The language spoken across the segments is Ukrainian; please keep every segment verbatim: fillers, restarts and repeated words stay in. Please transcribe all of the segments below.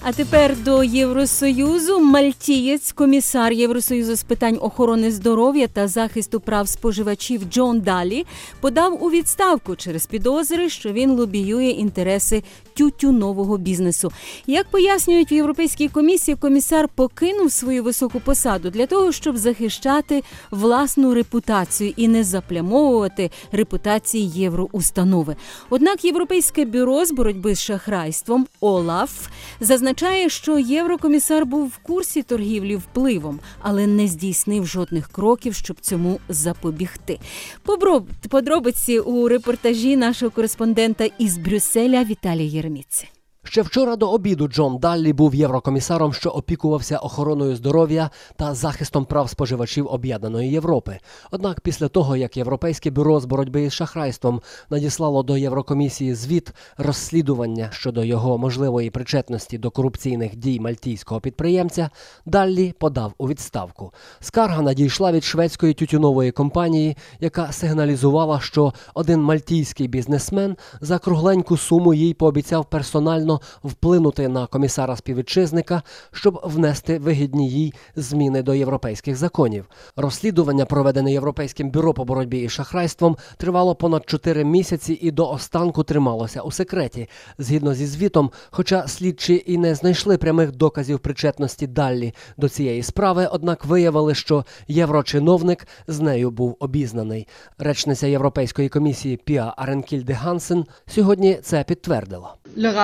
А тепер до Євросоюзу. Мальтієць, комісар Євросоюзу з питань охорони здоров'я та захисту прав споживачів Джон Даллі подав у відставку через підозри, що він лобіює інтереси тютюнового бізнесу. Як пояснюють в Європейській комісії, комісар покинув свою високу посаду для того, щоб захищати власну репутацію і не заплямовувати репутації євроустанови. Однак Європейське бюро з боротьби з шахрайством ОЛАФ зазначає, що єврокомісар був в курсі торгівлі впливом, але не здійснив жодних кроків, щоб цьому запобігти. Подробиці у репортажі нашого кореспондента із Брюсселя Віталія Єреміці. Ще вчора до обіду Джон Даллі був єврокомісаром, що опікувався охороною здоров'я та захистом прав споживачів Об'єднаної Європи. Однак після того, як Європейське бюро з боротьби із шахрайством надіслало до Єврокомісії звіт розслідування щодо його можливої причетності до корупційних дій мальтійського підприємця, Даллі подав у відставку. Скарга надійшла від шведської тютюнової компанії, яка сигналізувала, що один мальтійський бізнесмен за кругленьку суму їй пообіцяв персонально вплинути на комісара-співвітчизника, щоб внести вигідні їй зміни до європейських законів. Розслідування, проведене Європейським бюро по боротьбі із шахрайством, тривало понад чотири місяці і до останку трималося у секреті. Згідно зі звітом, хоча слідчі і не знайшли прямих доказів причетності Даллі до цієї справи, однак виявили, що єврочиновник з нею був обізнаний. Речниця Європейської комісії Піа Аренкільде-Гансен сьогодні це підтвердила.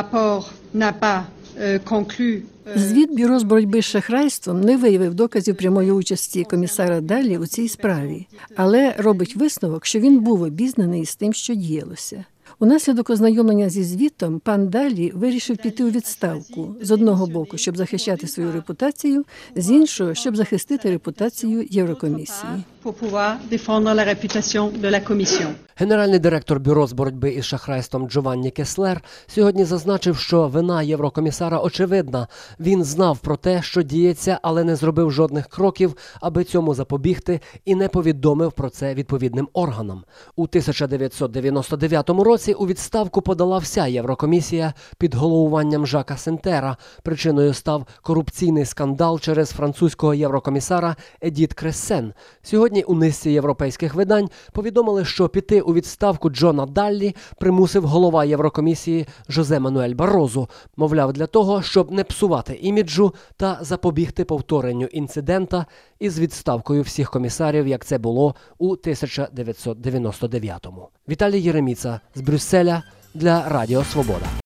Звіт Бюро з боротьби з шахрайством не виявив доказів прямої участі комісара Даллі у цій справі, але робить висновок, що він був обізнаний з тим, що діялося. Унаслідок ознайомлення зі звітом пан Даллі вирішив піти у відставку. З одного боку, щоб захищати свою репутацію, з іншого, щоб захистити репутацію Єврокомісії. Генеральний директор Бюро з боротьби із шахрайством Джованні Кеслер сьогодні зазначив, що вина єврокомісара очевидна. Він знав про те, що діється, але не зробив жодних кроків, аби цьому запобігти, і не повідомив про це відповідним органам. У тисяча дев'ятсот дев'яносто дев'ятому році у відставку подала вся Єврокомісія під головуванням Жака Сентера. Причиною став корупційний скандал через французького єврокомісара Едіт Крессен. Сьогодні у низці європейських видань повідомили, що піти у відставку Джона Даллі примусив голова Єврокомісії Жозе Мануель Барозу, мовляв, для того, щоб не псувати іміджу та запобігти повторенню інцидента із відставкою всіх комісарів, як це було у тисяча дев'ятсот дев'яносто дев'ятому. Віталій Єреміца з Брюсселя для Радіо Свобода.